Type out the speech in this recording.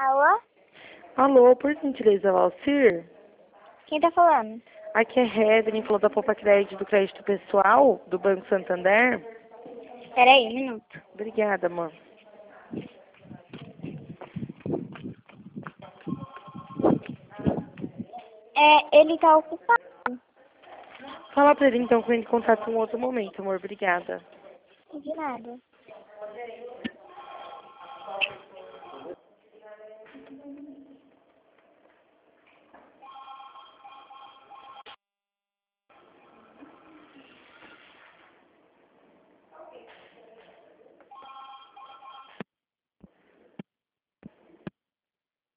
Alô? Alô, por gentileza, Valcir? Quem tá falando? Aqui é Heaven, falou da Poupa Crédito do Crédito Pessoal, do Banco Santander. Espera aí, um minuto. Obrigada, mano. Ele tá ocupado. Fala pra ele então que eu entro em contato em um outro momento, amor. Obrigada. De nada.